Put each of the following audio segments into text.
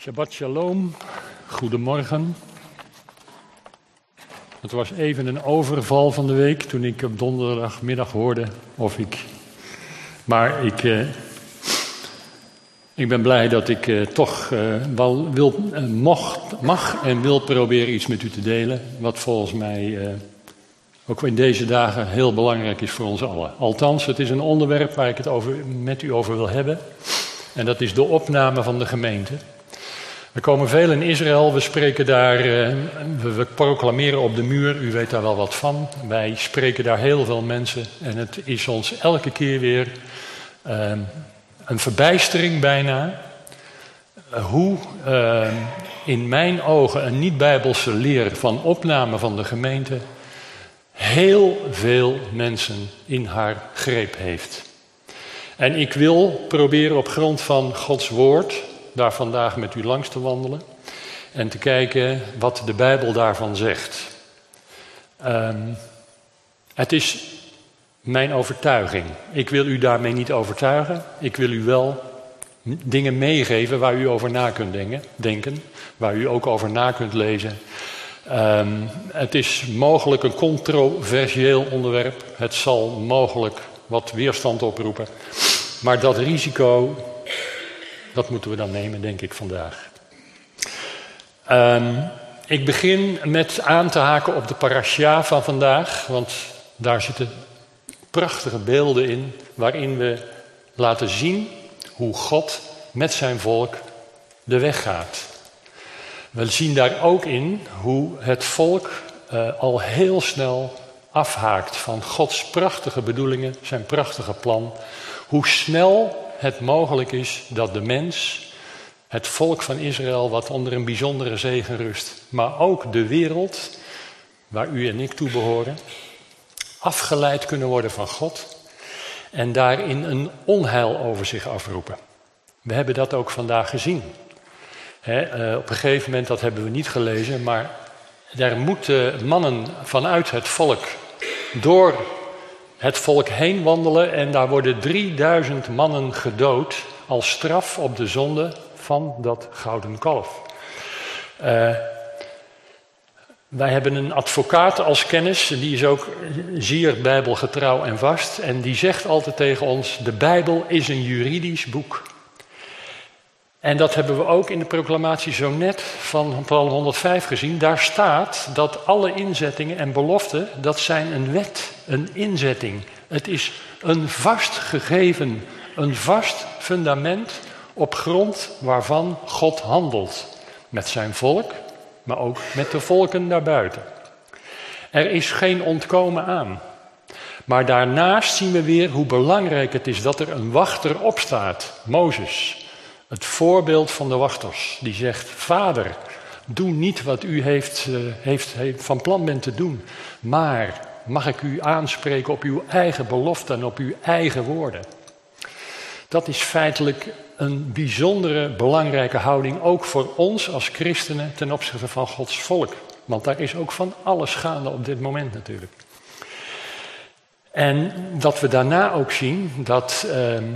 Shabbat shalom, goedemorgen. Het was even een overval van de week toen ik op donderdagmiddag hoorde Maar ik ben blij dat ik toch wel mag en wil proberen iets met u te delen. Wat volgens mij ook in deze dagen heel belangrijk is voor ons allen. Althans, het is een onderwerp waar ik het met u over wil hebben. En dat is de opname van de gemeente. We komen veel in Israël, we spreken daar, we proclameren op de muur, u weet daar wel wat van. Wij spreken daar heel veel mensen en het is ons elke keer weer een verbijstering bijna. Hoe in mijn ogen een niet-bijbelse leer van opname van de gemeente heel veel mensen in haar greep heeft. En ik wil proberen op grond van Gods woord daar vandaag met u langs te wandelen en te kijken wat de Bijbel daarvan zegt. Het is mijn overtuiging. Ik wil u daarmee niet overtuigen. Ik wil u wel dingen meegeven waar u over na kunt denken, waar u ook over na kunt lezen. Het is mogelijk een controversieel onderwerp. Het zal mogelijk wat weerstand oproepen. Maar dat risico, dat moeten we dan nemen, denk ik, vandaag. Ik begin met aan te haken op de parasha van vandaag. Want daar zitten prachtige beelden in, waarin we laten zien hoe God met zijn volk de weg gaat. We zien daar ook in hoe het volk al heel snel afhaakt van Gods prachtige bedoelingen, zijn prachtige plan. Hoe snel het mogelijk is dat de mens, het volk van Israël, wat onder een bijzondere zegen rust, maar ook de wereld, waar u en ik toe behoren, afgeleid kunnen worden van God en daarin een onheil over zich afroepen. We hebben dat ook vandaag gezien. Op een gegeven moment, dat hebben we niet gelezen, maar er moeten mannen vanuit het volk door het volk heen wandelen en daar worden 3000 mannen gedood als straf op de zonde van dat gouden kalf. Wij hebben een advocaat als kennis, die is ook zeer bijbelgetrouw en vast en die zegt altijd tegen ons, de Bijbel is een juridisch boek. En dat hebben we ook in de proclamatie zo net van Psalm 105 gezien. Daar staat dat alle inzettingen en beloften, dat zijn een wet, een inzetting. Het is een vast gegeven, een vast fundament op grond waarvan God handelt. Met zijn volk, maar ook met de volken daarbuiten. Er is geen ontkomen aan. Maar daarnaast zien we weer hoe belangrijk het is dat er een wachter opstaat, Mozes. Het voorbeeld van de wachters, die zegt, Vader, doe niet wat u heeft van plan bent te doen, maar mag ik u aanspreken op uw eigen belofte en op uw eigen woorden. Dat is feitelijk een bijzondere, belangrijke houding, ook voor ons als christenen ten opzichte van Gods volk. Want daar is ook van alles gaande op dit moment natuurlijk. En dat we daarna ook zien dat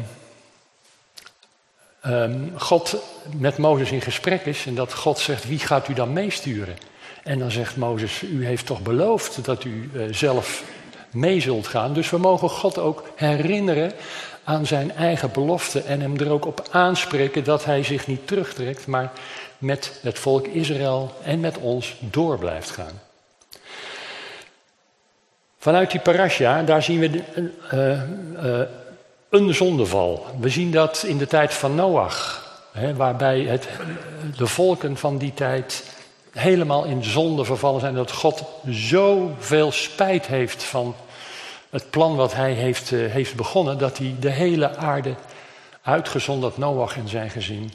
God met Mozes in gesprek is en dat God zegt, wie gaat u dan meesturen? En dan zegt Mozes, u heeft toch beloofd dat u zelf mee zult gaan. Dus we mogen God ook herinneren aan zijn eigen belofte en hem er ook op aanspreken dat hij zich niet terugtrekt, maar met het volk Israël en met ons door blijft gaan. Vanuit die parasha, daar zien we een zondeval. We zien dat in de tijd van Noach, waarbij de volken van die tijd helemaal in zonde vervallen zijn. Dat God zoveel spijt heeft van het plan wat hij heeft begonnen, dat hij de hele aarde, uitgezonderd Noach en zijn gezin,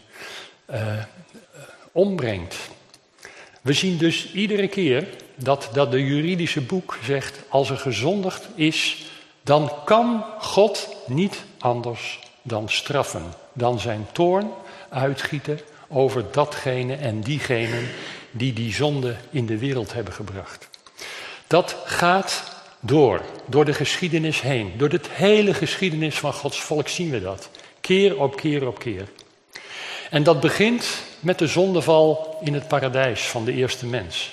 ombrengt. We zien dus iedere keer dat de juridische boek zegt, als er gezondigd is, dan kan God niet anders dan straffen, dan zijn toorn uitgieten over datgene en diegenen die zonde in de wereld hebben gebracht. Dat gaat door de geschiedenis heen. Door de hele geschiedenis van Gods volk zien we dat. Keer op keer op keer. En dat begint met de zondeval in het paradijs van de eerste mens.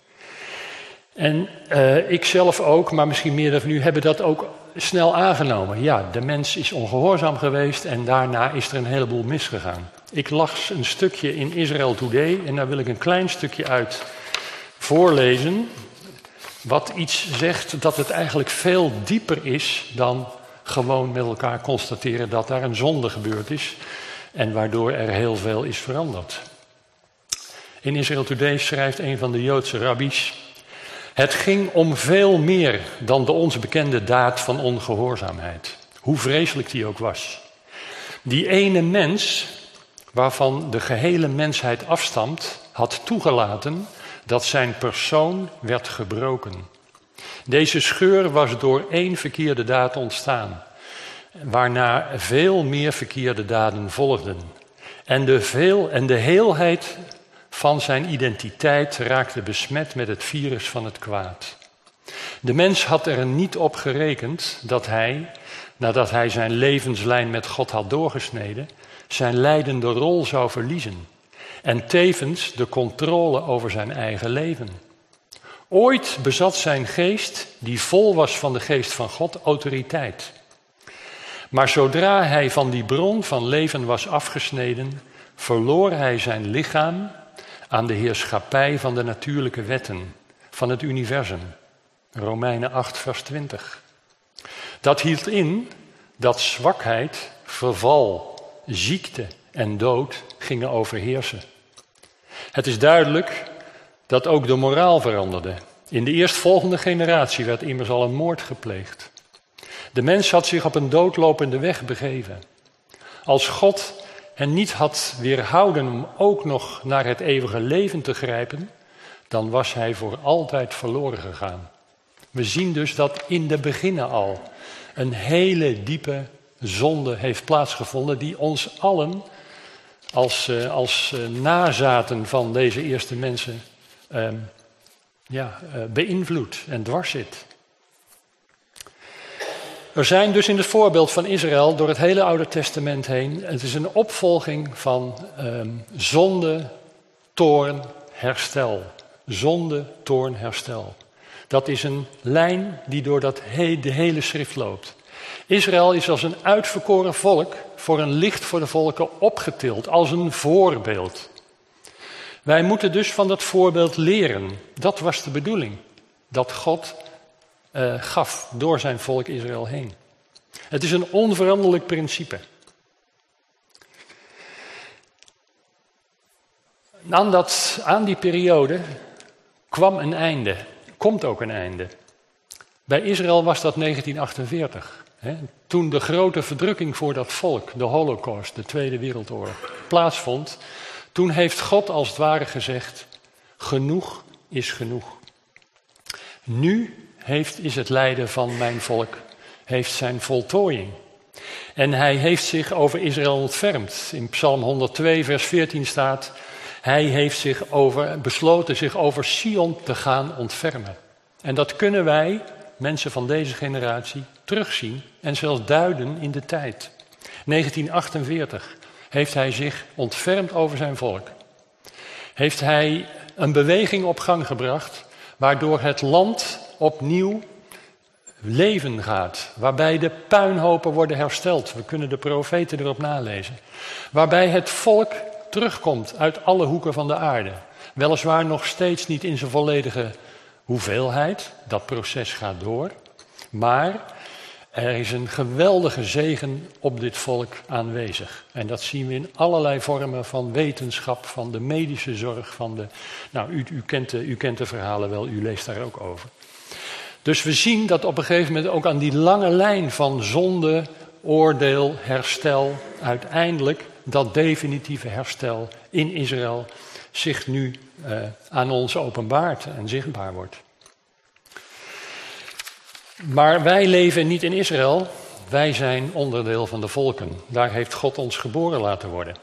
En ik zelf ook, maar misschien meer dan nu, hebben dat ook snel aangenomen. Ja, de mens is ongehoorzaam geweest en daarna is er een heleboel misgegaan. Ik las een stukje in Israel Today en daar wil ik een klein stukje uit voorlezen. Wat iets zegt dat het eigenlijk veel dieper is dan gewoon met elkaar constateren dat daar een zonde gebeurd is en waardoor er heel veel is veranderd. In Israel Today schrijft een van de Joodse rabbies: het ging om veel meer dan de ons bekende daad van ongehoorzaamheid, hoe vreselijk die ook was. Die ene mens, waarvan de gehele mensheid afstamt, had toegelaten dat zijn persoon werd gebroken. Deze scheur was door één verkeerde daad ontstaan, waarna veel meer verkeerde daden volgden. En de heelheid van zijn identiteit raakte besmet met het virus van het kwaad. De mens had er niet op gerekend dat hij, nadat hij zijn levenslijn met God had doorgesneden, zijn leidende rol zou verliezen en tevens de controle over zijn eigen leven. Ooit bezat zijn geest, die vol was van de geest van God, autoriteit. Maar zodra hij van die bron van leven was afgesneden, verloor hij zijn lichaam aan de heerschappij van de natuurlijke wetten van het universum. Romeinen 8, vers 20. Dat hield in dat zwakheid, verval, ziekte en dood gingen overheersen. Het is duidelijk dat ook de moraal veranderde. In de eerstvolgende generatie werd immers al een moord gepleegd. De mens had zich op een doodlopende weg begeven. Als God hen niet had weerhouden om ook nog naar het eeuwige leven te grijpen, dan was hij voor altijd verloren gegaan. We zien dus dat in de beginnen al een hele diepe zonde heeft plaatsgevonden die ons allen als nazaten van deze eerste mensen beïnvloedt en dwars zit. Er zijn dus in het voorbeeld van Israël door het hele Oude Testament heen, het is een opvolging van zonde, toorn, herstel. Zonde, toorn, herstel. Dat is een lijn die door de hele schrift loopt. Israël is als een uitverkoren volk voor een licht voor de volken opgetild, als een voorbeeld. Wij moeten dus van dat voorbeeld leren. Dat was de bedoeling, dat God gaf door zijn volk Israël heen. Het is een onveranderlijk principe. Aan die periode kwam een einde, komt ook een einde. Bij Israël was dat 1948. Toen de grote verdrukking voor dat volk, de Holocaust, de Tweede Wereldoorlog, plaatsvond, toen heeft God als het ware gezegd: genoeg is genoeg. Nu is het lijden van mijn volk heeft zijn voltooiing. En hij heeft zich over Israël ontfermd. In Psalm 102, vers 14 staat: hij heeft besloten zich over Sion te gaan ontfermen. En dat kunnen wij, mensen van deze generatie, terugzien en zelfs duiden in de tijd. 1948 heeft hij zich ontfermd over zijn volk. Heeft hij een beweging op gang gebracht waardoor het land opnieuw leven gaat. Waarbij de puinhopen worden hersteld. We kunnen de profeten erop nalezen. Waarbij het volk terugkomt uit alle hoeken van de aarde. Weliswaar nog steeds niet in zijn volledige hoeveelheid. Dat proces gaat door. Maar er is een geweldige zegen op dit volk aanwezig. En dat zien we in allerlei vormen van wetenschap, van de medische zorg, van de... Nou, u kent de verhalen wel, u leest daar ook over. Dus we zien dat op een gegeven moment ook aan die lange lijn van zonde, oordeel, herstel, uiteindelijk dat definitieve herstel in Israël zich nu aan ons openbaart en zichtbaar wordt. Maar wij leven niet in Israël, wij zijn onderdeel van de volken. Daar heeft God ons geboren laten worden.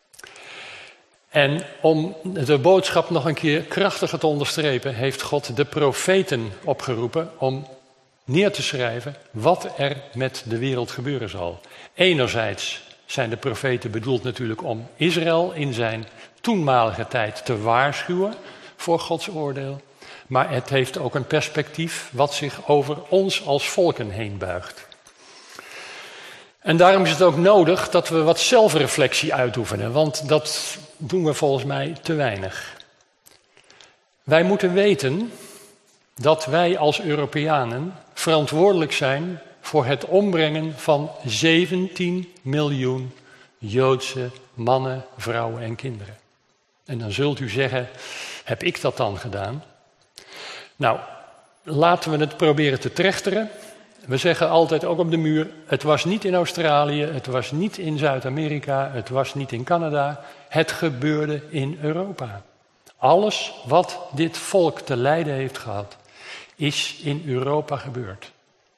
En om de boodschap nog een keer krachtiger te onderstrepen, heeft God de profeten opgeroepen om neer te schrijven wat er met de wereld gebeuren zal. Enerzijds zijn de profeten bedoeld natuurlijk om Israël in zijn toenmalige tijd te waarschuwen voor Gods oordeel. Maar het heeft ook een perspectief wat zich over ons als volken heen buigt. En daarom is het ook nodig dat we wat zelfreflectie uitoefenen, want dat doen we volgens mij te weinig. Wij moeten weten dat wij als Europeanen verantwoordelijk zijn voor het ombrengen van 17 miljoen Joodse mannen, vrouwen en kinderen. En dan zult u zeggen, heb ik dat dan gedaan? Nou, laten we het proberen te trechteren. We zeggen altijd ook op de muur, het was niet in Australië, het was niet in Zuid-Amerika, het was niet in Canada. Het gebeurde in Europa. Alles wat dit volk te lijden heeft gehad, is in Europa gebeurd.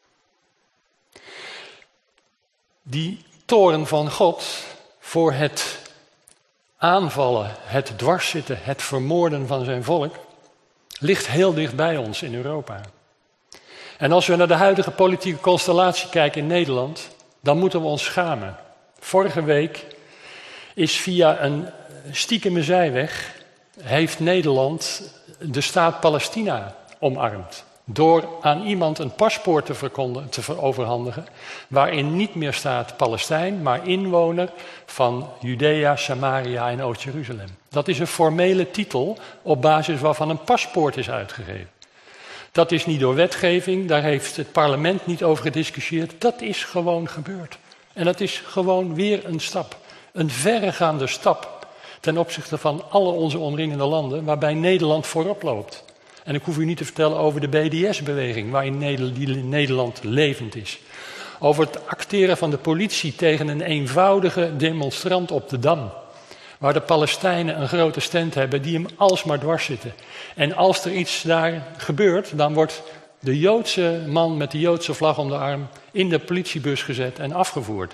Die toorn van God voor het aanvallen, het dwarszitten, het vermoorden van zijn volk, ligt heel dicht bij ons in Europa. En als we naar de huidige politieke constellatie kijken in Nederland, dan moeten we ons schamen. Vorige week is via een stiekeme zijweg, heeft Nederland de staat Palestina omarmd. Door aan iemand een paspoort te overhandigen, waarin niet meer staat Palestijn, maar inwoner van Judea, Samaria en Oost-Jeruzalem. Dat is een formele titel op basis waarvan een paspoort is uitgegeven. Dat is niet door wetgeving, daar heeft het parlement niet over gediscussieerd. Dat is gewoon gebeurd. En dat is gewoon weer een stap. Een verregaande stap ten opzichte van alle onze omringende landen, waarbij Nederland voorop loopt. En ik hoef u niet te vertellen over de BDS-beweging, waarin Nederland levend is. Over het acteren van de politie tegen een eenvoudige demonstrant op de Dam. Waar de Palestijnen een grote stand hebben die hem alsmaar dwars zitten. En als er iets daar gebeurt, dan wordt de Joodse man met de Joodse vlag om de arm in de politiebus gezet en afgevoerd.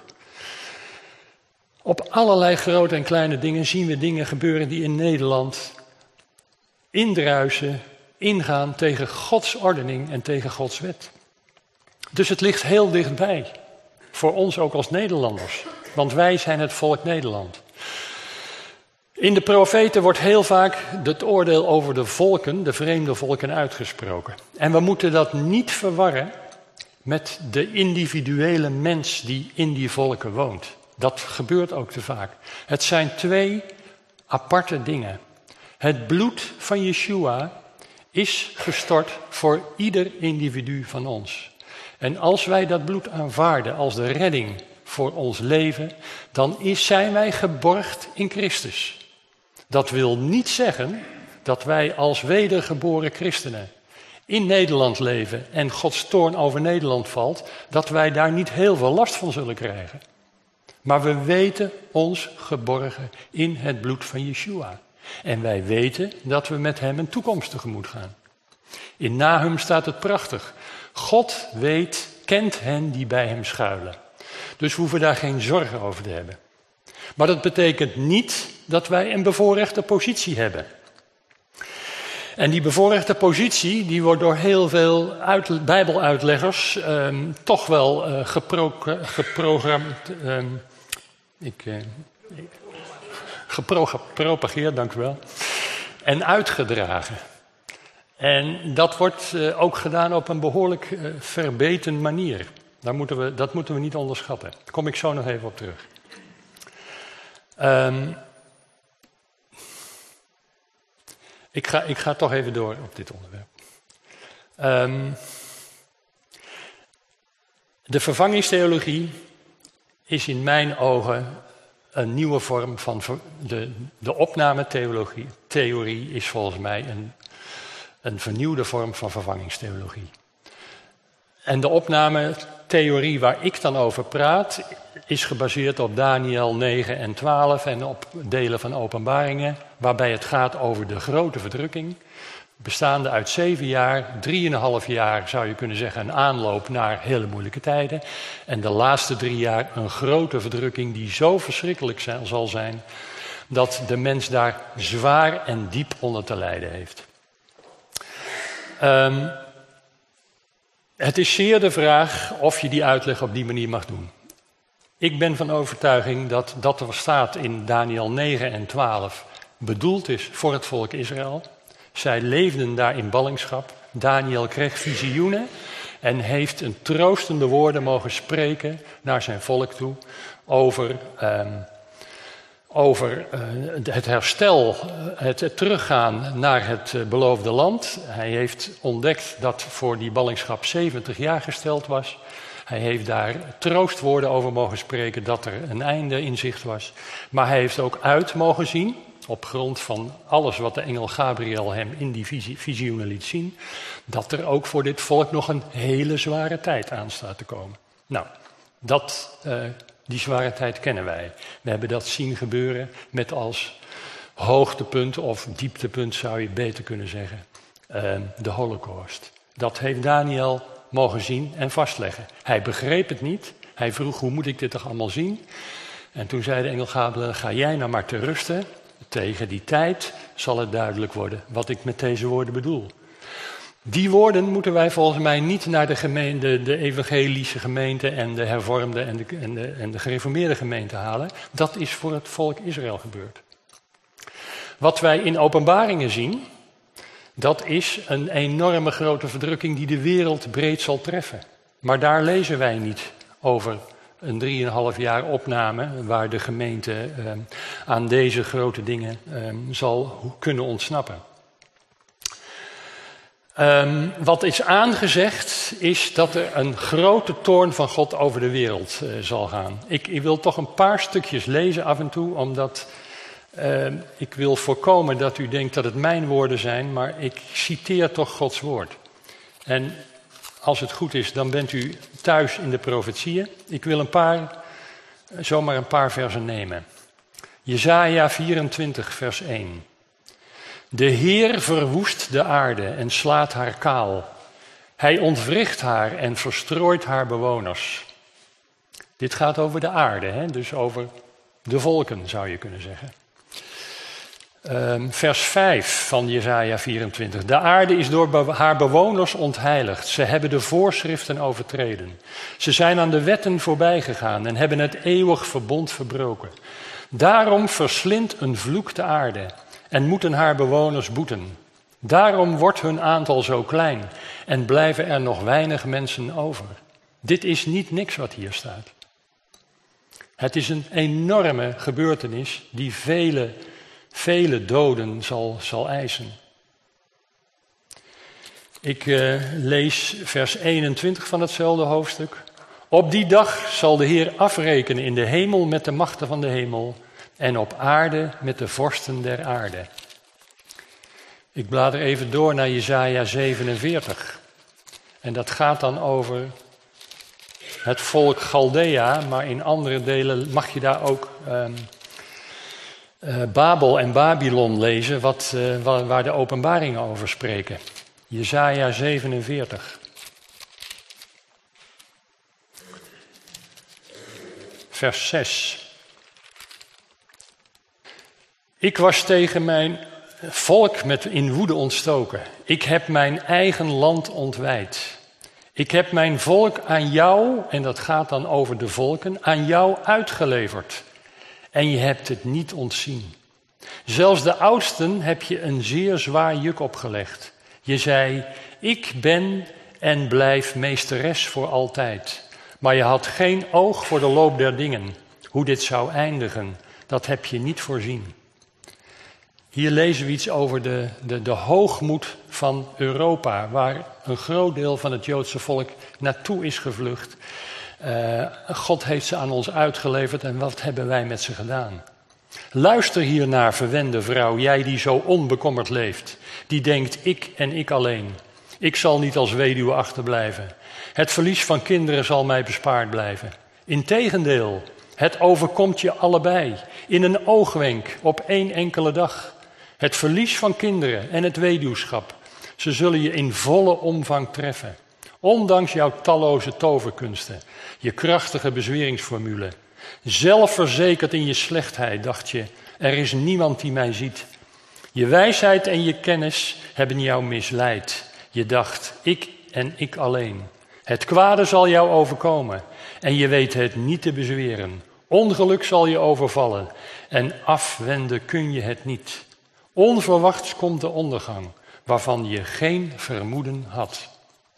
Op allerlei grote en kleine dingen zien we dingen gebeuren die in Nederland indruisen, ingaan tegen Gods ordening en tegen Gods wet. Dus het ligt heel dichtbij, voor ons ook als Nederlanders, want wij zijn het volk Nederland. In de profeten wordt heel vaak het oordeel over de volken, de vreemde volken, uitgesproken. En we moeten dat niet verwarren met de individuele mens die in die volken woont. Dat gebeurt ook te vaak. Het zijn twee aparte dingen. Het bloed van Yeshua is gestort voor ieder individu van ons. En als wij dat bloed aanvaarden als de redding voor ons leven, dan zijn wij geborgd in Christus. Dat wil niet zeggen dat wij als wedergeboren christenen in Nederland leven en Gods toorn over Nederland valt, dat wij daar niet heel veel last van zullen krijgen. Maar we weten ons geborgen in het bloed van Yeshua. En wij weten dat we met hem een toekomst tegemoet gaan. In Nahum staat het prachtig. God kent hen die bij hem schuilen. Dus we hoeven daar geen zorgen over te hebben. Maar dat betekent niet dat wij een bevoorrechte positie hebben. En die bevoorrechte positie, die wordt door heel veel bijbeluitleggers toch wel gepropageerd, dank u wel, en uitgedragen. En dat wordt ook gedaan op een behoorlijk verbeten manier. Dat moeten we niet onderschatten. Daar kom ik zo nog even op terug. Ik ga toch even door op dit onderwerp. De vervangingstheologie is in mijn ogen een nieuwe vorm van de opnametheorie is volgens mij een vernieuwde vorm van vervangingstheologie. En de opnametheorie waar ik dan over praat, is gebaseerd op Daniël 9 en 12 en op delen van Openbaringen, waarbij het gaat over de grote verdrukking, bestaande uit 7 jaar, 3,5 jaar zou je kunnen zeggen een aanloop naar hele moeilijke tijden, en de laatste 3 jaar een grote verdrukking die zo verschrikkelijk zal zijn, dat de mens daar zwaar en diep onder te lijden heeft. Het is zeer de vraag of je die uitleg op die manier mag doen. Ik ben van overtuiging dat dat er staat in Daniël 9 en 12 bedoeld is voor het volk Israël. Zij leefden daar in ballingschap. Daniël kreeg visioenen en heeft een troostende woorden mogen spreken naar zijn volk toe over het herstel, het teruggaan naar het beloofde land. Hij heeft ontdekt dat voor die ballingschap 70 jaar gesteld was. Hij heeft daar troostwoorden over mogen spreken dat er een einde in zicht was. Maar hij heeft ook uit mogen zien, op grond van alles wat de engel Gabriel hem in die visioenen liet zien, dat er ook voor dit volk nog een hele zware tijd aan staat te komen. Nou, die zware tijd kennen wij. We hebben dat zien gebeuren met als hoogtepunt of dieptepunt zou je beter kunnen zeggen, de Holocaust. Dat heeft Daniël mogen zien en vastleggen. Hij begreep het niet. Hij vroeg, hoe moet ik dit toch allemaal zien? En toen zei de engel Gabriel, ga jij nou maar te rusten. Tegen die tijd zal het duidelijk worden wat ik met deze woorden bedoel. Die woorden moeten wij volgens mij niet naar de evangelische gemeente en de hervormde en de gereformeerde gemeente halen. Dat is voor het volk Israël gebeurd. Wat wij in Openbaringen zien, dat is een enorme grote verdrukking die de wereld breed zal treffen. Maar daar lezen wij niet over een 3,5 jaar opname waar de gemeente aan deze grote dingen zal kunnen ontsnappen. Wat is aangezegd is dat er een grote toorn van God over de wereld zal gaan. Ik wil toch een paar stukjes lezen af en toe, omdat ik wil voorkomen dat u denkt dat het mijn woorden zijn, maar ik citeer toch Gods woord. En als het goed is, dan bent u thuis in de profetieën. Ik wil zomaar een paar versen nemen. Jesaja 24, vers 1. De Heer verwoest de aarde en slaat haar kaal. Hij ontwricht haar en verstrooit haar bewoners. Dit gaat over de aarde, hè? Dus over de volken zou je kunnen zeggen. Vers 5 van Jesaja 24. De aarde is door haar bewoners ontheiligd. Ze hebben de voorschriften overtreden. Ze zijn aan de wetten voorbij gegaan en hebben het eeuwig verbond verbroken. Daarom verslindt een vloek de aarde en moeten haar bewoners boeten. Daarom wordt hun aantal zo klein en blijven er nog weinig mensen over. Dit is niet niks wat hier staat. Het is een enorme gebeurtenis die vele doden zal eisen. Ik lees vers 21 van hetzelfde hoofdstuk. Op die dag zal de Heer afrekenen in de hemel met de machten van de hemel en op aarde met de vorsten der aarde. Ik blader even door naar Jesaja 47. En dat gaat dan over het volk Chaldea, maar in andere delen mag je daar ook Babel en Babylon lezen, waar de openbaringen over spreken. Jesaja 47. Vers 6. Ik was tegen mijn volk in woede ontstoken. Ik heb mijn eigen land ontwijd. Ik heb mijn volk aan jou, en dat gaat dan over de volken, aan jou uitgeleverd. En je hebt het niet ontzien. Zelfs de oudsten heb je een zeer zwaar juk opgelegd. Je zei, ik ben en blijf meesteres voor altijd. Maar je had geen oog voor de loop der dingen. Hoe dit zou eindigen, dat heb je niet voorzien. Hier lezen we iets over de hoogmoed van Europa, waar een groot deel van het Joodse volk naartoe is gevlucht. God heeft ze aan ons uitgeleverd en wat hebben wij met ze gedaan? Luister hiernaar, verwende vrouw, jij die zo onbekommerd leeft. Die denkt, ik en ik alleen. Ik zal niet als weduwe achterblijven. Het verlies van kinderen zal mij bespaard blijven. Integendeel, het overkomt je allebei. In een oogwenk, op één enkele dag. Het verlies van kinderen en het weduwschap. Ze zullen je in volle omvang treffen. Ondanks jouw talloze toverkunsten. Je krachtige bezweringsformule. Zelfverzekerd in je slechtheid dacht je, er is niemand die mij ziet. Je wijsheid en je kennis hebben jou misleid. Je dacht, ik en ik alleen. Het kwade zal jou overkomen en je weet het niet te bezweren. Ongeluk zal je overvallen en afwenden kun je het niet. Onverwachts komt de ondergang, waarvan je geen vermoeden had.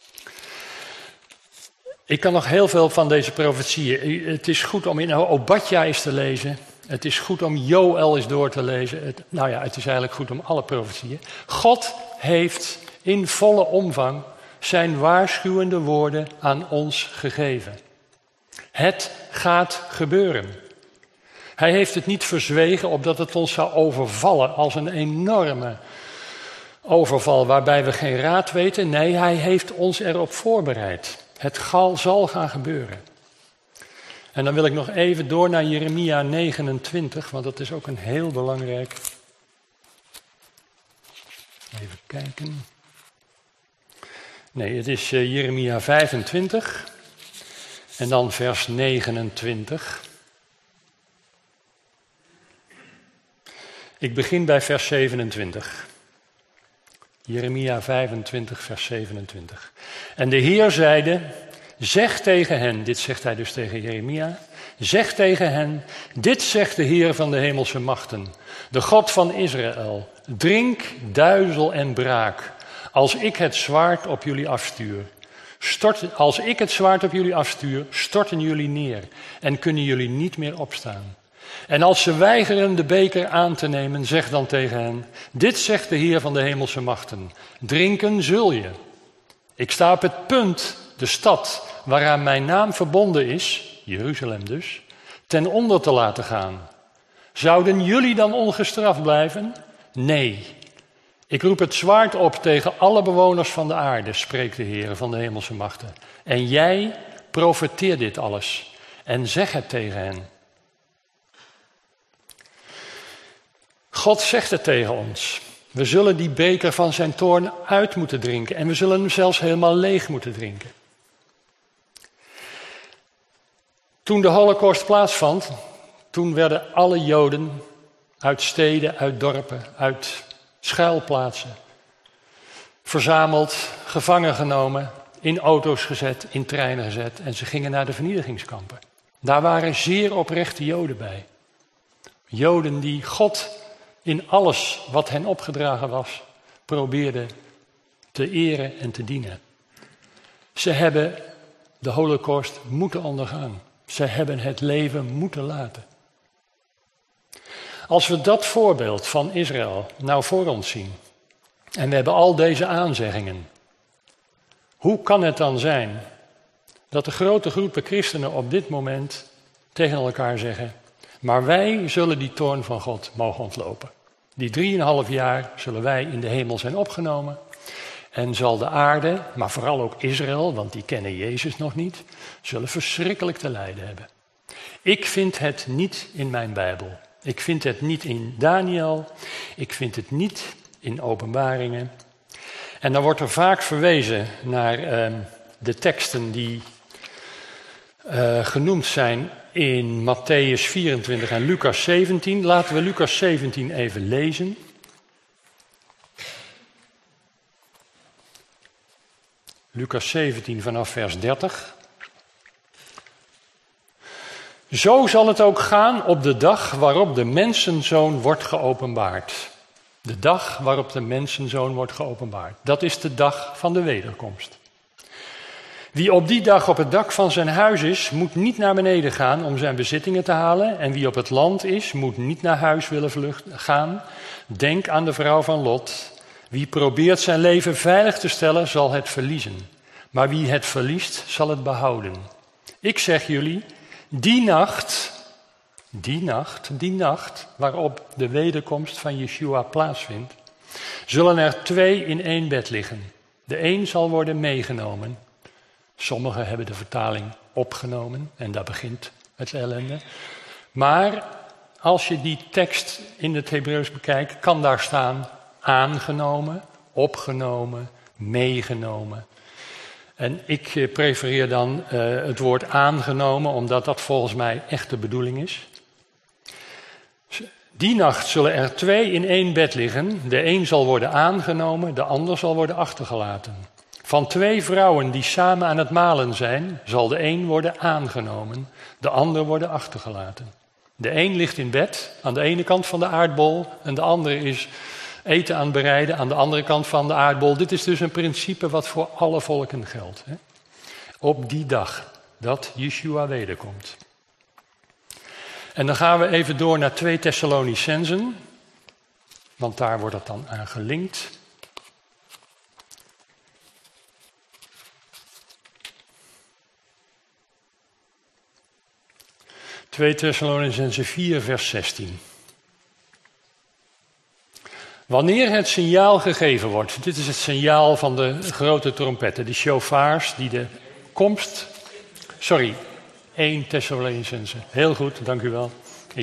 Ik kan nog heel veel van deze profetieën. Het is goed om in Obadja eens te lezen. Het is goed om Joël eens door te lezen. Het is eigenlijk goed om alle profetieën. God heeft in volle omvang zijn waarschuwende woorden aan ons gegeven. Het gaat gebeuren. Hij heeft het niet verzwegen opdat het ons zou overvallen als een enorme overval waarbij we geen raad weten. Nee, hij heeft ons erop voorbereid. Het zal gaan gebeuren. En dan wil ik nog even door naar Jeremia 29, want dat is ook een heel belangrijk. Even kijken. Nee, het is Jeremia 25 en dan vers 29. Ik begin bij vers 27. Jeremia 25, vers 27. En de Heer zeide, zeg tegen hen, dit zegt hij dus tegen Jeremia, zeg tegen hen, dit zegt de Heer van de hemelse machten, de God van Israël, drink, duizel en braak, als ik het zwaard op jullie afstuur. Als ik het zwaard op jullie afstuur, storten jullie neer en kunnen jullie niet meer opstaan. En als ze weigeren de beker aan te nemen, zeg dan tegen hen, dit zegt de Heer van de hemelse machten, drinken zul je. Ik sta op het punt de stad waaraan mijn naam verbonden is, Jeruzalem dus, ten onder te laten gaan. Zouden jullie dan ongestraft blijven? Nee. Ik roep het zwaard op tegen alle bewoners van de aarde, spreekt de Heer van de hemelse machten. En jij profeteer dit alles en zeg het tegen hen. God zegt het tegen ons. We zullen die beker van zijn toorn uit moeten drinken en we zullen hem zelfs helemaal leeg moeten drinken. Toen de Holocaust plaatsvond, toen werden alle Joden uit steden, uit dorpen, uit schuilplaatsen verzameld, gevangen genomen, in auto's gezet, in treinen gezet en ze gingen naar de vernietigingskampen. Daar waren zeer oprechte Joden bij. Joden die God in alles wat hen opgedragen was, probeerden te eren en te dienen. Ze hebben de Holocaust moeten ondergaan. Ze hebben het leven moeten laten. Als we dat voorbeeld van Israël nou voor ons zien, en we hebben al deze aanzeggingen, hoe kan het dan zijn dat de grote groepen christenen op dit moment tegen elkaar zeggen, maar wij zullen die toorn van God mogen ontlopen. Die 3,5 jaar zullen wij in de hemel zijn opgenomen en zal de aarde, maar vooral ook Israël, want die kennen Jezus nog niet, zullen verschrikkelijk te lijden hebben. Ik vind het niet in mijn Bijbel. Ik vind het niet in Daniel. Ik vind het niet in Openbaringen. En dan wordt er vaak verwezen naar de teksten die genoemd zijn in Matthäus 24 en Lucas 17. Laten we Lucas 17 even lezen. Lucas 17 vanaf vers 30. Zo zal het ook gaan op de dag waarop de mensenzoon wordt geopenbaard. De dag waarop de mensenzoon wordt geopenbaard. Dat is de dag van de wederkomst. Wie op die dag op het dak van zijn huis is, moet niet naar beneden gaan om zijn bezittingen te halen. En wie op het land is, moet niet naar huis willen gaan. Denk aan de vrouw van Lot. Wie probeert zijn leven veilig te stellen, zal het verliezen. Maar wie het verliest, zal het behouden. Ik zeg jullie, die nacht waarop de wederkomst van Yeshua plaatsvindt, zullen er 2 in 1 bed liggen. De een zal worden meegenomen. Sommigen hebben de vertaling opgenomen en daar begint het ellende. Maar als je die tekst in het Hebreeuws bekijkt, kan daar staan aangenomen, opgenomen, meegenomen. En ik prefereer dan het woord aangenomen, omdat dat volgens mij echt de bedoeling is. Die nacht zullen er 2 in 1 bed liggen. De een zal worden aangenomen, de ander zal worden achtergelaten. Van 2 vrouwen die samen aan het malen zijn, zal de een worden aangenomen, de ander worden achtergelaten. De een ligt in bed aan de ene kant van de aardbol en de ander is eten aan het bereiden aan de andere kant van de aardbol. Dit is dus een principe wat voor alle volken geldt. Hè? Op die dag dat Yeshua wederkomt. En dan gaan we even door naar 2 Thessalonicenzen, want daar wordt het dan aan gelinkt. 2 Thessalonicenzen 4 vers 16. Wanneer het signaal gegeven wordt, dit is het signaal van de grote trompetten, de shofaars die de komst... 1 Thessalonicenzen. Heel goed, dank u wel.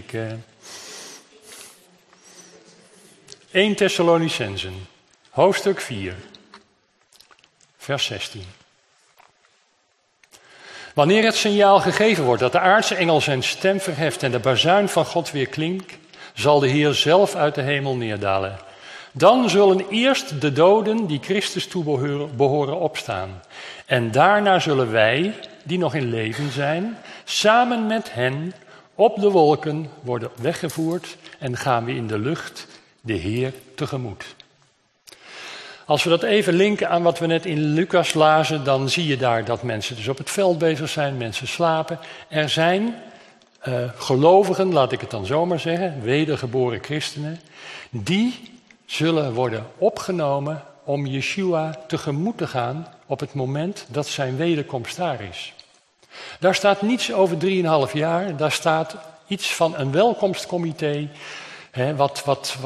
1 Thessalonicenzen, hoofdstuk 4, vers 16. Wanneer het signaal gegeven wordt dat de aardse engel zijn stem verheft en de bazuin van God weer klinkt, zal de Heer zelf uit de hemel neerdalen. Dan zullen eerst de doden die Christus toebehoren opstaan. En daarna zullen wij, die nog in leven zijn, samen met hen op de wolken worden weggevoerd en gaan we in de lucht de Heer tegemoet. Als we dat even linken aan wat we net in Lucas lazen, dan zie je daar dat mensen dus op het veld bezig zijn, mensen slapen. Er zijn gelovigen, laat ik het dan zomaar zeggen, wedergeboren christenen, die zullen worden opgenomen om Yeshua tegemoet te gaan op het moment dat zijn wederkomst daar is. Daar staat niets over 3,5 jaar, daar staat iets van een welkomstcomité, wat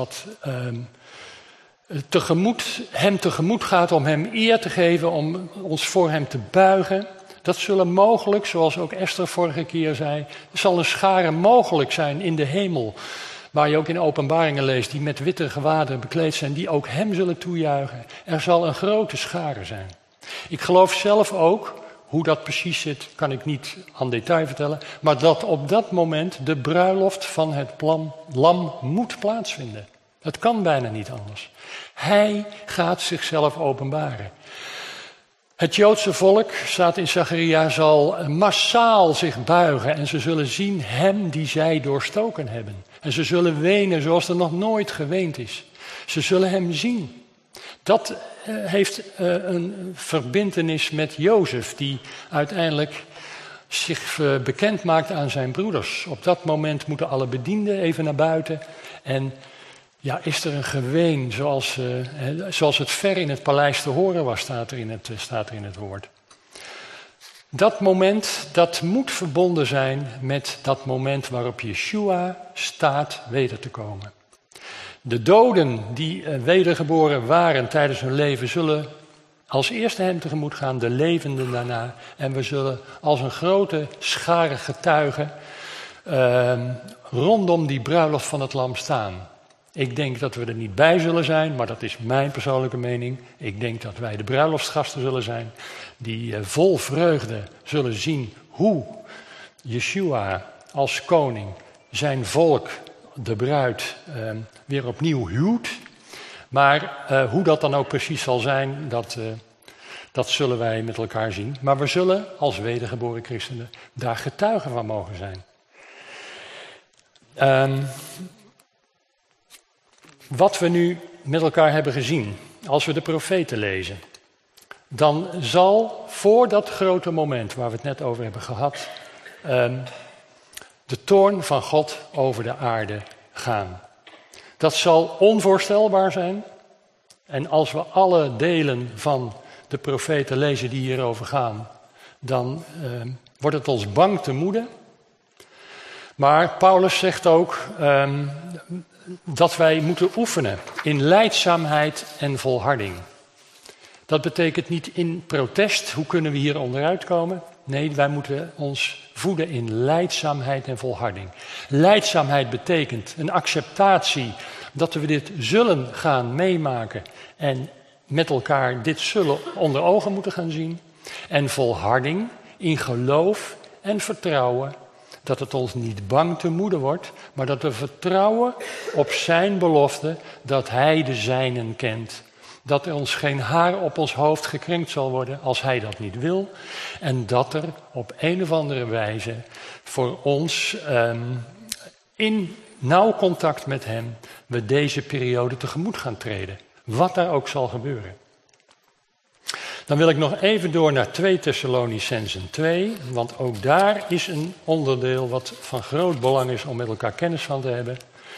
hem tegemoet gaat om hem eer te geven, om ons voor hem te buigen. Dat zullen mogelijk, zoals ook Esther vorige keer zei, er zal een schare mogelijk zijn in de hemel, waar je ook in Openbaringen leest, die met witte gewaden bekleed zijn, die ook hem zullen toejuichen. Er zal een grote schare zijn. Ik geloof zelf ook, hoe dat precies zit, kan ik niet aan detail vertellen, maar dat op dat moment de bruiloft van het lam moet plaatsvinden. Het kan bijna niet anders. Hij gaat zichzelf openbaren. Het Joodse volk, staat in Zacharia, zal massaal zich buigen en ze zullen zien hem die zij doorstoken hebben. En ze zullen wenen zoals er nog nooit geweend is. Ze zullen hem zien. Dat heeft een verbintenis met Jozef, die uiteindelijk zich bekend maakt aan zijn broeders. Op dat moment moeten alle bedienden even naar buiten en ja, is er een geween zoals het ver in het paleis te horen was, staat er in het woord. Dat moment, dat moet verbonden zijn met dat moment waarop Yeshua staat weder te komen. De doden die wedergeboren waren tijdens hun leven zullen als eerste hem tegemoet gaan, de levenden daarna. En we zullen als een grote schare getuigen rondom die bruiloft van het lam staan. Ik denk dat we er niet bij zullen zijn, maar dat is mijn persoonlijke mening. Ik denk dat wij de bruiloftsgasten zullen zijn, die vol vreugde zullen zien hoe Yeshua als koning zijn volk, de bruid, weer opnieuw huwt. Maar hoe dat dan ook precies zal zijn, dat zullen wij met elkaar zien. Maar we zullen als wedergeboren christenen daar getuigen van mogen zijn. Wat we nu met elkaar hebben gezien, als we de profeten lezen, dan zal voor dat grote moment waar we het net over hebben gehad, de toorn van God over de aarde gaan. Dat zal onvoorstelbaar zijn. En als we alle delen van de profeten lezen die hierover gaan, dan wordt het ons bang te moede. Maar Paulus zegt ook dat wij moeten oefenen in lijdzaamheid en volharding. Dat betekent niet in protest, hoe kunnen we hier onderuit komen? Nee, wij moeten ons voeden in lijdzaamheid en volharding. Lijdzaamheid betekent een acceptatie dat we dit zullen gaan meemaken en met elkaar dit zullen onder ogen moeten gaan zien. En volharding in geloof en vertrouwen dat het ons niet bang te moede wordt, maar dat we vertrouwen op zijn belofte dat hij de zijnen kent. dat er ons geen haar op ons hoofd gekrenkt zal worden als hij dat niet wil. En dat er op een of andere wijze voor ons in nauw contact met hem we deze periode tegemoet gaan treden. Wat daar ook zal gebeuren. Dan wil ik nog even door naar 2 Thessalonicenzen 2, want ook daar is een onderdeel wat van groot belang is om met elkaar kennis van te hebben.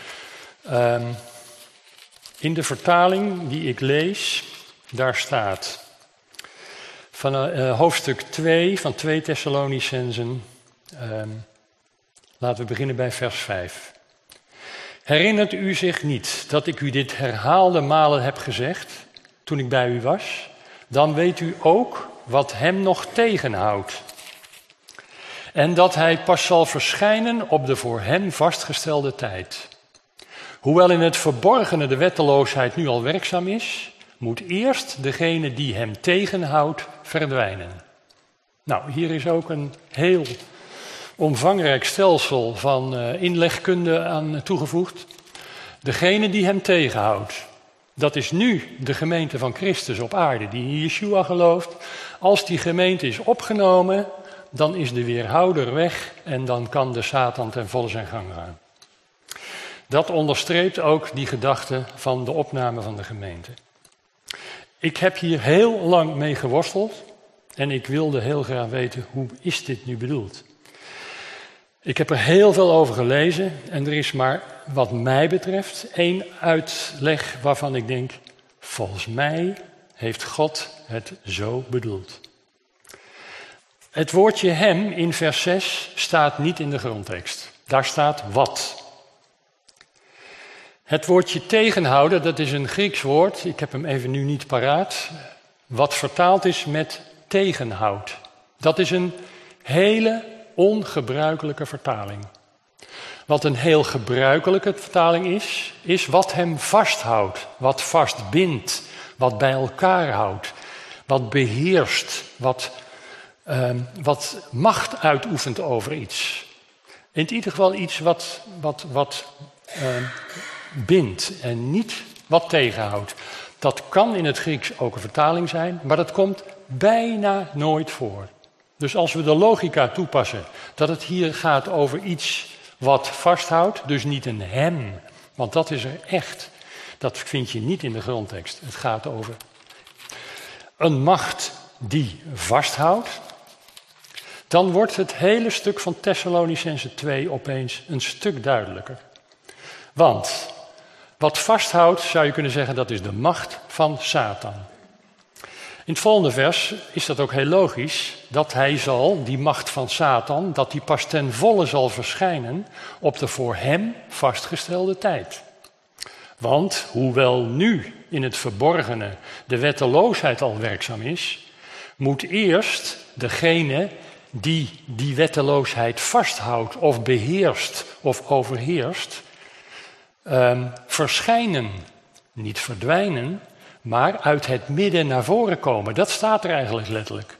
In de vertaling die ik lees, daar staat van hoofdstuk 2 van 2 Thessalonicenzen, laten we beginnen bij vers 5. Herinnert u zich niet dat ik u dit herhaalde malen heb gezegd toen ik bij u was? Dan weet u ook wat hem nog tegenhoudt. En dat hij pas zal verschijnen op de voor hem vastgestelde tijd. Hoewel in het verborgene de wetteloosheid nu al werkzaam is, moet eerst degene die hem tegenhoudt verdwijnen. Nou, hier is ook een heel omvangrijk stelsel van inlegkunde aan toegevoegd. Degene die hem tegenhoudt. Dat is nu de gemeente van Christus op aarde die in Yeshua gelooft. Als die gemeente is opgenomen, dan is de weerhouder weg en dan kan de Satan ten volle zijn gang gaan. Dat onderstreept ook die gedachte van de opname van de gemeente. Ik heb hier heel lang mee geworsteld en ik wilde heel graag weten, hoe is dit nu bedoeld? Ik heb er heel veel over gelezen en er is maar, wat mij betreft, 1 uitleg waarvan ik denk, volgens mij heeft God het zo bedoeld. Het woordje hem in vers 6 staat niet in de grondtekst. Daar staat wat. Het woordje tegenhouden, dat is een Grieks woord, ik heb hem even nu niet paraat, wat vertaald is met tegenhoud. Dat is een hele ongebruikelijke vertaling. Wat een heel gebruikelijke vertaling is wat hem vasthoudt, wat vastbindt, wat bij elkaar houdt, wat beheerst, wat macht uitoefent over iets. In ieder geval iets wat bindt en niet wat tegenhoudt. Dat kan in het Grieks ook een vertaling zijn, maar dat komt bijna nooit voor. Dus als we de logica toepassen, dat het hier gaat over iets wat vasthoudt, dus niet een hem, want dat is er echt. Dat vind je niet in de grondtekst. Het gaat over een macht die vasthoudt. Dan wordt het hele stuk van Thessalonicenzen 2 opeens een stuk duidelijker. Want wat vasthoudt, zou je kunnen zeggen, dat is de macht van Satan. In het volgende vers is dat ook heel logisch, dat hij zal, die macht van Satan, dat die pas ten volle zal verschijnen op de voor hem vastgestelde tijd. Want hoewel nu in het verborgene de wetteloosheid al werkzaam is, moet eerst degene die wetteloosheid vasthoudt of beheerst of overheerst, verschijnen, niet verdwijnen, maar uit het midden naar voren komen. Dat staat er eigenlijk letterlijk.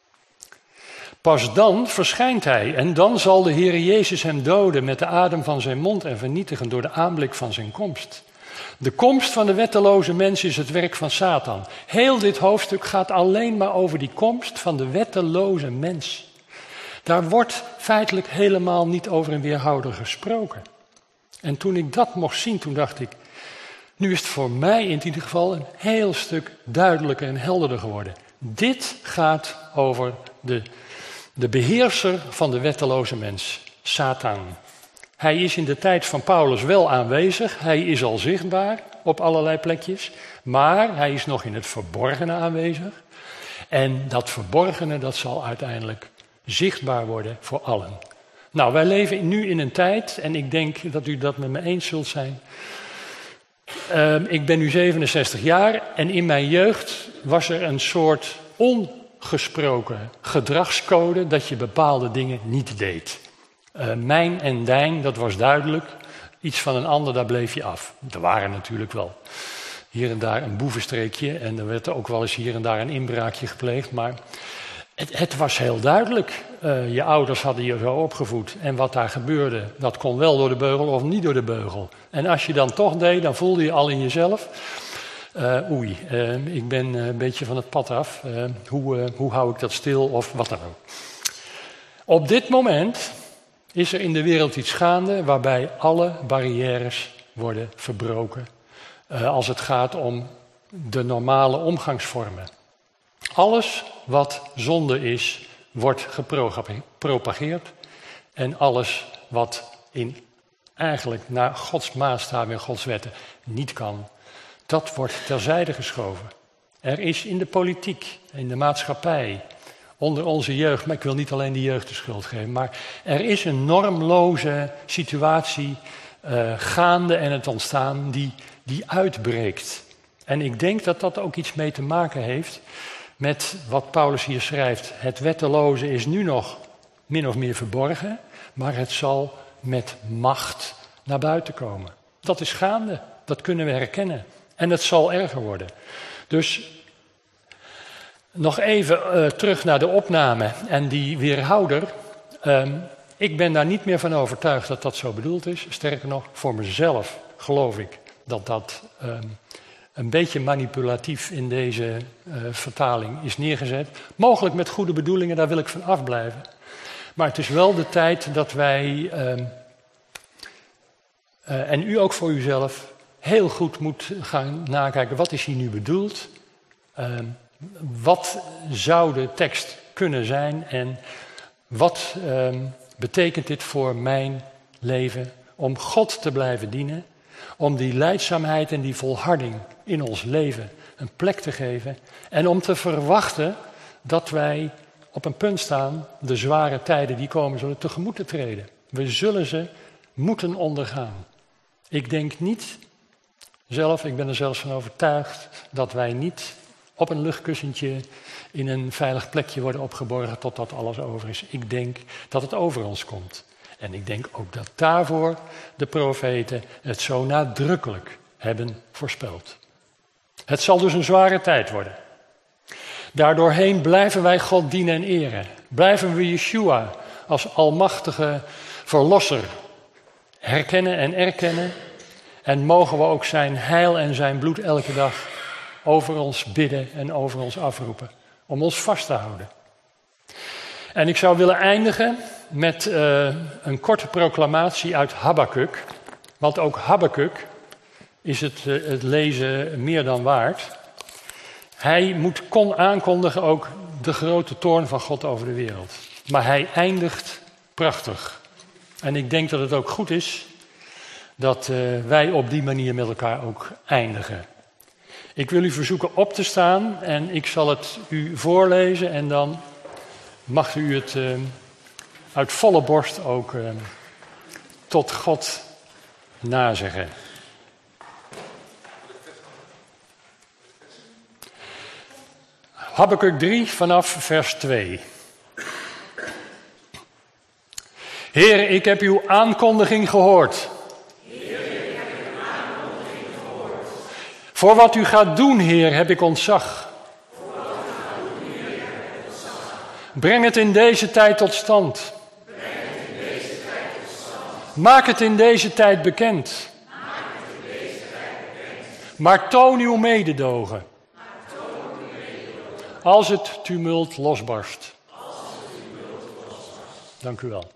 Pas dan verschijnt hij en dan zal de Heer Jezus hem doden met de adem van zijn mond en vernietigen door de aanblik van zijn komst. De komst van de wetteloze mens is het werk van Satan. Heel dit hoofdstuk gaat alleen maar over die komst van de wetteloze mens. Daar wordt feitelijk helemaal niet over een weerhouder gesproken. En toen ik dat mocht zien, toen dacht ik, nu is het voor mij in ieder geval een heel stuk duidelijker en helderder geworden. Dit gaat over de beheerser van de wetteloze mens, Satan. Hij is in de tijd van Paulus wel aanwezig, hij is al zichtbaar op allerlei plekjes, maar hij is nog in het verborgene aanwezig. En dat verborgene, dat zal uiteindelijk zichtbaar worden voor allen. Nou, wij leven nu in een tijd, en ik denk dat u dat met me eens zult zijn. Ik ben nu 67 jaar en in mijn jeugd was er een soort ongesproken gedragscode dat je bepaalde dingen niet deed. Mijn en dijn, dat was duidelijk. Iets van een ander, daar bleef je af. Er waren natuurlijk wel hier en daar een boevenstreekje en er werd ook wel eens hier en daar een inbraakje gepleegd, maar het was heel duidelijk. Je ouders hadden je zo opgevoed en wat daar gebeurde, dat kon wel door de beugel of niet door de beugel. En als je dan toch deed, dan voelde je al in jezelf, Ik ben een beetje van het pad af. Hoe hou ik dat stil of wat dan ook. Op dit moment is er in de wereld iets gaande waarbij alle barrières worden verbroken. Als het gaat om de normale omgangsvormen. Alles wat zonde is, wordt gepropageerd. En alles wat eigenlijk naar Gods maatstaven en Gods wetten niet kan, dat wordt terzijde geschoven. Er is in de politiek, in de maatschappij, onder onze jeugd, maar ik wil niet alleen de jeugd de schuld geven, maar er is een normloze situatie gaande en het ontstaan die uitbreekt. En ik denk dat dat ook iets mee te maken heeft met wat Paulus hier schrijft. Het wetteloze is nu nog min of meer verborgen, maar het zal met macht naar buiten komen. Dat is gaande, dat kunnen we herkennen. En het zal erger worden. Dus nog even terug naar de opname en die weerhouder. Ik ben daar niet meer van overtuigd dat dat zo bedoeld is. Sterker nog, voor mezelf geloof ik dat dat een beetje manipulatief in deze vertaling is neergezet. Mogelijk met goede bedoelingen, daar wil ik van afblijven. Maar het is wel de tijd dat wij, en u ook voor uzelf, heel goed moet gaan nakijken. Wat is hier nu bedoeld? Wat zou de tekst kunnen zijn? En wat betekent dit voor mijn leven? Om God te blijven dienen. Om die lijdzaamheid en die volharding in ons leven een plek te geven. En om te verwachten dat wij op een punt staan, de zware tijden die komen zullen tegemoet te treden. We zullen ze moeten ondergaan. Ik denk niet zelf, ik ben er zelfs van overtuigd, dat wij niet op een luchtkussentje in een veilig plekje worden opgeborgen totdat alles over is. Ik denk dat het over ons komt. En ik denk ook dat daarvoor de profeten het zo nadrukkelijk hebben voorspeld. Het zal dus een zware tijd worden. Daardoorheen blijven wij God dienen en eren. Blijven we Yeshua als almachtige verlosser herkennen en erkennen. En mogen we ook zijn heil en zijn bloed elke dag over ons bidden en over ons afroepen. Om ons vast te houden. En ik zou willen eindigen met een korte proclamatie uit Habakuk. Want ook Habakuk is het lezen meer dan waard. Hij kon aankondigen ook de grote toorn van God over de wereld. Maar hij eindigt prachtig. En ik denk dat het ook goed is dat wij op die manier met elkaar ook eindigen. Ik wil u verzoeken op te staan en ik zal het u voorlezen en dan mag u het uit volle borst ook tot God nazeggen. Habakuk 3 vanaf vers 2. Heer, ik heb uw aankondiging gehoord. Voor wat u gaat doen, Heer, heb ik ontzag. Breng het in deze tijd tot stand. Maak het in deze tijd bekend. Maar toon uw mededogen. Als het tumult losbarst. Dank u wel.